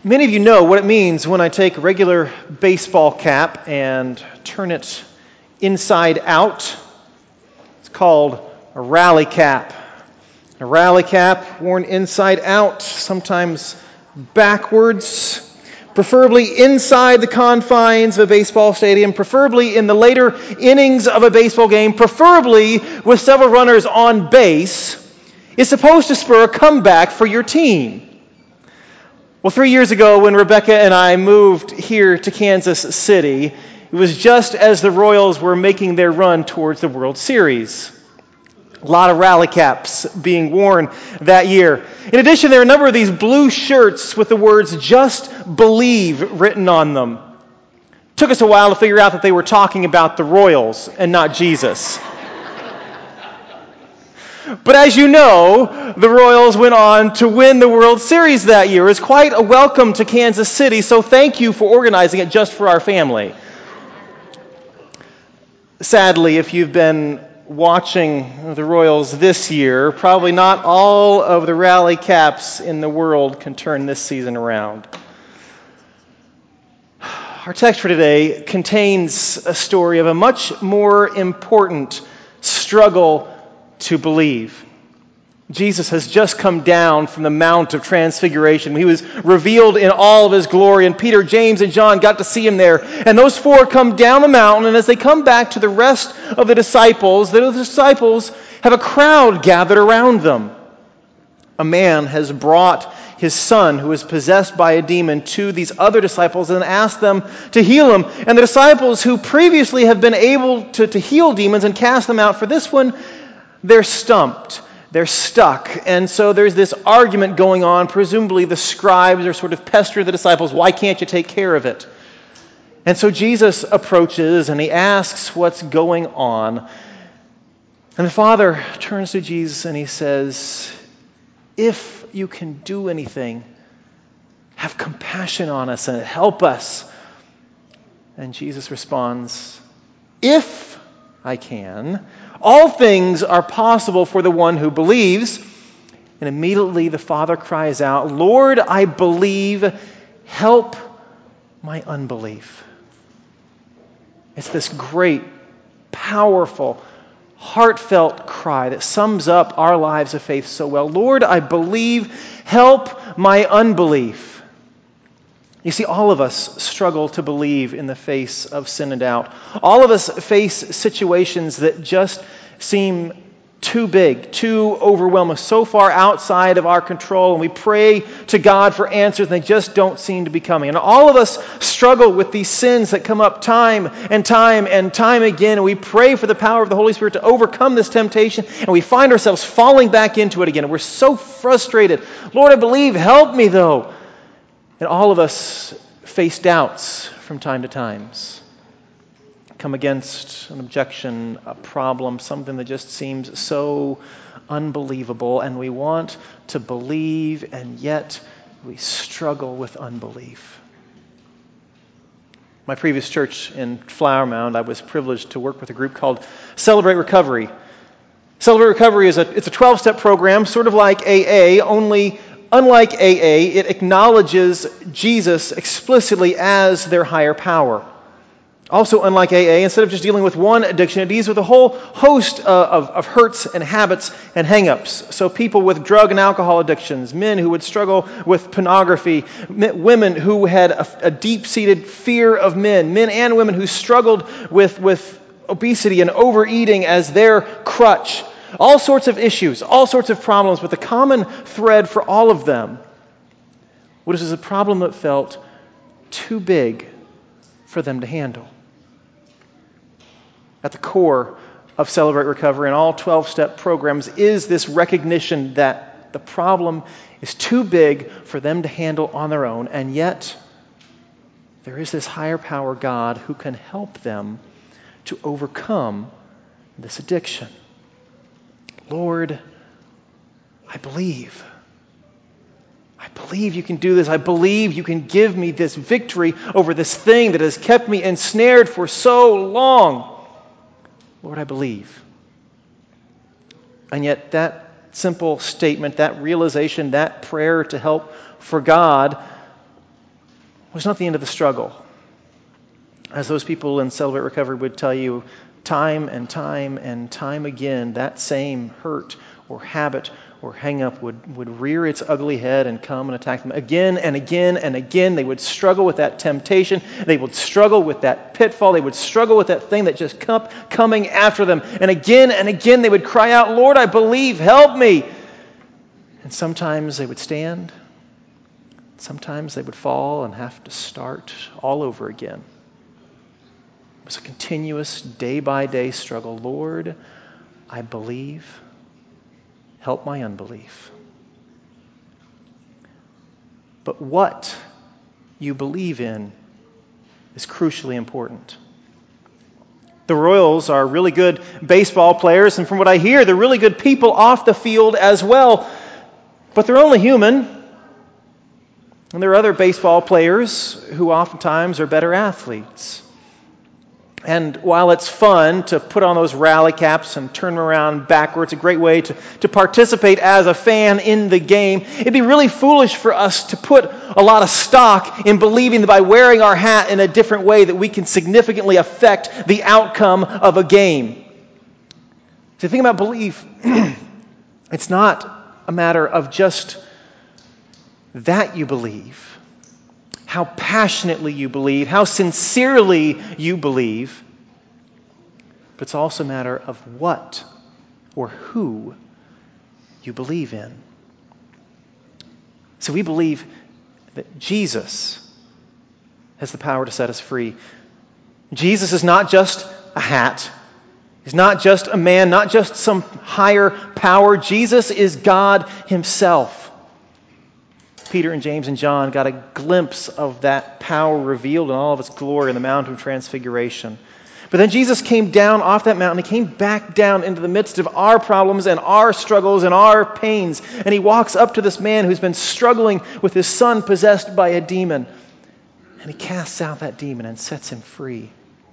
Many of you know what it means when I take a regular baseball cap and turn it inside out. It's called a rally cap. A rally cap worn inside out, sometimes backwards, preferably inside the confines of a baseball stadium, preferably in the later innings of a baseball game, preferably with several runners on base, is supposed to spur a comeback for your team. Well, 3 years ago when Rebecca and I moved here to Kansas City, it was just as the Royals were making their run towards the World Series. A lot of rally caps being worn that year. In addition, there are a number of these blue shirts with the words "Just Believe" written on them. It took us a while to figure out that they were talking about the Royals and not Jesus. But as you know, the Royals went on to win the World Series that year. It was quite a welcome to Kansas City, so thank you for organizing it just for our family. Sadly, if you've been watching the Royals this year, probably not all of the rally caps in the world can turn this season around. Our text for today contains a story of a much more important struggle to believe. Jesus has just come down from the Mount of Transfiguration. He was revealed in all of his glory, and Peter, James, and John got to see him there. And those four come down the mountain, and as they come back to the rest of the disciples have a crowd gathered around them. A man has brought his son, who is possessed by a demon, to these other disciples and asked them to heal him. And the disciples who previously have been able to heal demons and cast them out, for this one, they're stumped. They're stuck. And so there's this argument going on. Presumably the scribes are sort of pestering the disciples. Why can't you take care of it? And so Jesus approaches and he asks what's going on. And the father turns to Jesus and he says, "If you can do anything, have compassion on us and help us." And Jesus responds, "If I can, all things are possible for the one who believes." And immediately the father cries out, "Lord, I believe, help my unbelief." It's this great, powerful, heartfelt cry that sums up our lives of faith so well. Lord, I believe, help my unbelief. You see, all of us struggle to believe in the face of sin and doubt. All of us face situations that just seem too big, too overwhelming, so far outside of our control, and we pray to God for answers and they just don't seem to be coming. And all of us struggle with these sins that come up time and time and time again, and we pray for the power of the Holy Spirit to overcome this temptation, and we find ourselves falling back into it again, and we're so frustrated. Lord, I believe, help me though. And all of us face doubts from time to time. Come against an objection, a problem, something that just seems so unbelievable, and we want to believe, and yet we struggle with unbelief. My previous church in Flower Mound, I was privileged to work with a group called Celebrate Recovery. Celebrate Recovery it's a 12-step program, sort of like AA, only unlike AA, it acknowledges Jesus explicitly as their higher power. Also, unlike AA, instead of just dealing with one addiction, it deals with a whole host of hurts and habits and hang-ups. So people with drug and alcohol addictions, men who would struggle with pornography, women who had a deep-seated fear of men and women who struggled with obesity and overeating as their crutch. All sorts of issues, all sorts of problems, but the common thread for all of them was a problem that felt too big for them to handle. At the core of Celebrate Recovery and all 12-step programs is this recognition that the problem is too big for them to handle on their own, and yet there is this higher power, God, who can help them to overcome this addiction. Lord, I believe. I believe you can do this. I believe you can give me this victory over this thing that has kept me ensnared for so long. Lord, I believe. And yet that simple statement, that realization, that prayer to help for God it's not the end of the struggle. As those people in Celebrate Recovery would tell you, time and time and time again, that same hurt or habit or hang-up would rear its ugly head and come and attack them again and again and again. They would struggle with that temptation. They would struggle with that pitfall. They would struggle with that thing that just kept coming after them. And again they would cry out, "Lord, I believe, help me." And sometimes they would stand. Sometimes they would fall and have to start all over again. It was a continuous day-by-day struggle. Lord, I believe. Help my unbelief. But what you believe in is crucially important. The Royals are really good baseball players, and from what I hear, they're really good people off the field as well. But they're only human. And there are other baseball players who oftentimes are better athletes. And while it's fun to put on those rally caps and turn them around backwards, a great way to participate as a fan in the game, it'd be really foolish for us to put a lot of stock in believing that by wearing our hat in a different way that we can significantly affect the outcome of a game. So think about belief. It's not a matter of just that you believe, how passionately you believe, how sincerely you believe, but it's also a matter of what or who you believe in. So we believe that Jesus has the power to set us free. Jesus is not just a hat. He's not just a man, not just some higher power. Jesus is God himself. Peter and James and John got a glimpse of that power revealed in all of its glory in the Mount of Transfiguration. But then Jesus came down off that mountain. He came back down into the midst of our problems and our struggles and our pains. And he walks up to this man who's been struggling with his son possessed by a demon. And he casts out that demon and sets him free.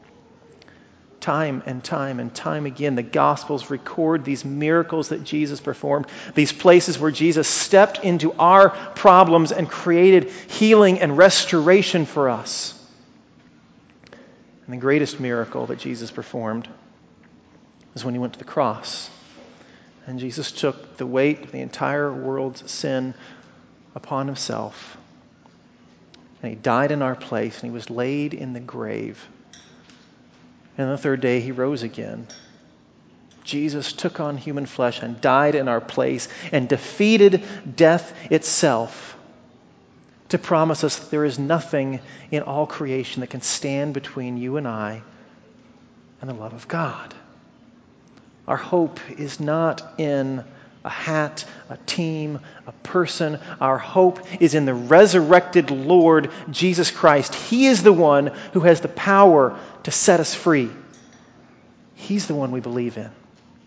Time and time and time again, the Gospels record these miracles that Jesus performed, these places where Jesus stepped into our problems and created healing and restoration for us. And the greatest miracle that Jesus performed was when he went to the cross. And Jesus took the weight of the entire world's sin upon himself. And he died in our place, and he was laid in the grave. And on the third day, he rose again. Jesus took on human flesh and died in our place and defeated death itself to promise us that there is nothing in all creation that can stand between you and I and the love of God. Our hope is not in a hat, a team, a person. Our hope is in the resurrected Lord Jesus Christ. He is the one who has the power to set us free. He's the one we believe in.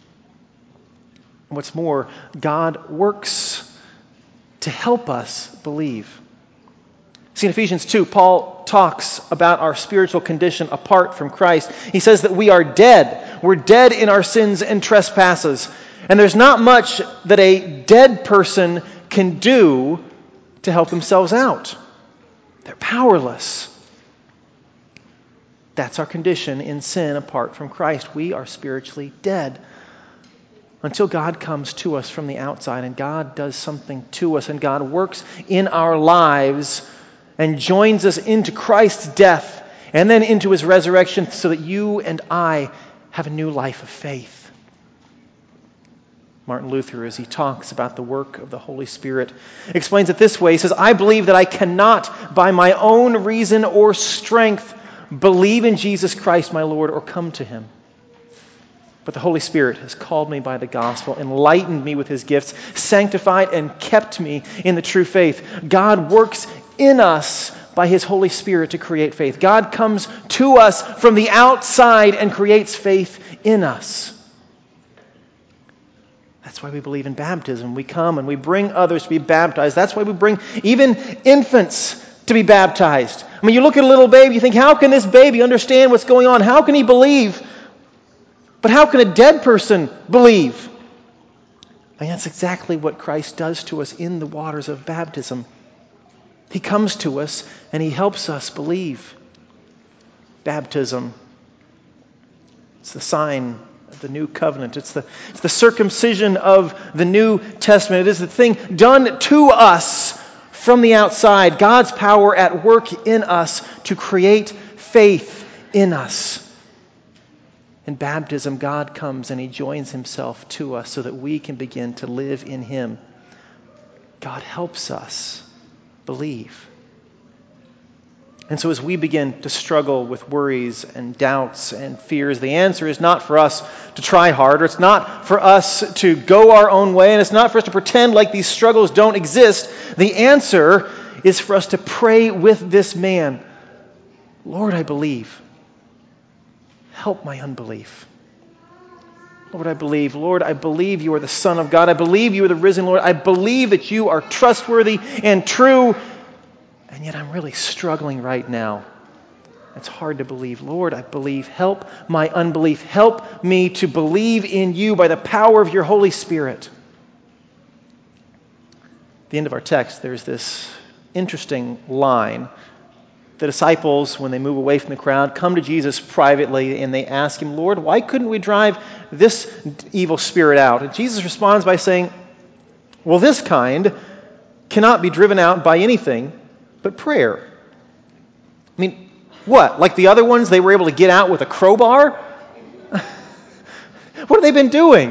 What's more, God works to help us believe. See, in Ephesians 2, Paul talks about our spiritual condition apart from Christ. He says that we are dead. We're dead in our sins and trespasses. And there's not much that a dead person can do to help themselves out. They're powerless. That's our condition in sin apart from Christ. We are spiritually dead until God comes to us from the outside and God does something to us and God works in our lives and joins us into Christ's death and then into his resurrection so that you and I have a new life of faith. Martin Luther, as he talks about the work of the Holy Spirit, explains it this way. He says, "I believe that I cannot by my own reason or strength believe in Jesus Christ my Lord or come to him. But the Holy Spirit has called me by the gospel, enlightened me with his gifts, sanctified and kept me in the true faith." God works in us by his Holy Spirit to create faith. God comes to us from the outside and creates faith in us. That's why we believe in baptism. We come and we bring others to be baptized. That's why we bring even infants to be baptized. I mean, you look at a little baby, you think, how can this baby understand what's going on? How can he believe? But how can a dead person believe? And that's exactly what Christ does to us in the waters of baptism. He comes to us and he helps us believe. Baptism, it's the sign of the new covenant. It's the circumcision of the New Testament. It is the thing done to us from the outside. God's power at work in us to create faith in us. In baptism, God comes and he joins himself to us so that we can begin to live in him. God helps us believe. And so as we begin to struggle with worries and doubts and fears, the answer is not for us to try harder. It's not for us to go our own way. And it's not for us to pretend like these struggles don't exist. The answer is for us to pray with this man. Lord, I believe. Help my unbelief. Lord, I believe. Lord, I believe you are the Son of God. I believe you are the risen Lord. I believe that you are trustworthy and true. And yet I'm really struggling right now. It's hard to believe. Lord, I believe. Help my unbelief. Help me to believe in you by the power of your Holy Spirit. At the end of our text, there's this interesting line. The disciples, when they move away from the crowd, come to Jesus privately and they ask him, Lord, why couldn't we drive this evil spirit out? And Jesus responds by saying, well, this kind cannot be driven out by anything but prayer. I mean, what? Like the other ones, they were able to get out with a crowbar? What have they been doing?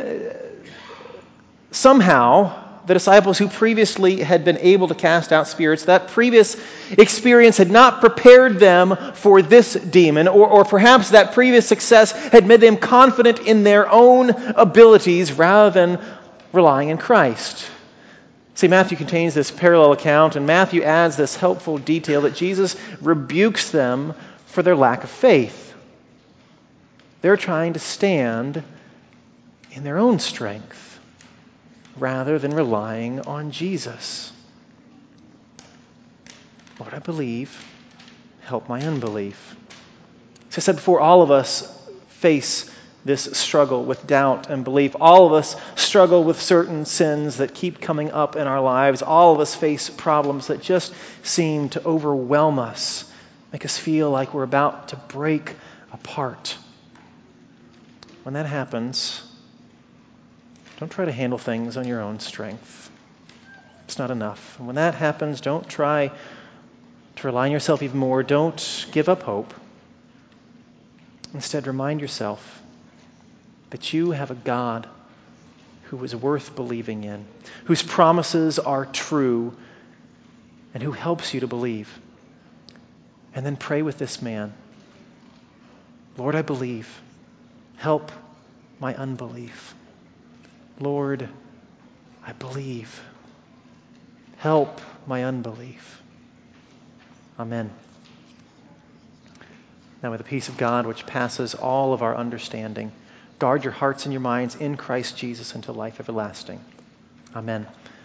Somehow, the disciples who previously had been able to cast out spirits, that previous experience had not prepared them for this demon, or perhaps that previous success had made them confident in their own abilities rather than relying in Christ. See, Matthew contains this parallel account, and Matthew adds this helpful detail that Jesus rebukes them for their lack of faith. They're trying to stand in their own strength rather than relying on Jesus. Lord, I believe. Help my unbelief. As I said before, all of us face this struggle with doubt and belief. All of us struggle with certain sins that keep coming up in our lives. All of us face problems that just seem to overwhelm us, make us feel like we're about to break apart. When that happens, don't try to handle things on your own strength. It's not enough. And when that happens, don't try to rely on yourself even more. Don't give up hope. Instead, remind yourself that you have a God who is worth believing in, whose promises are true, and who helps you to believe. And then pray with this man. Lord, I believe. Help my unbelief. Lord, I believe. Help my unbelief. Amen. Now, with the peace of God, which passes all of our understanding, guard your hearts and your minds in Christ Jesus unto life everlasting. Amen.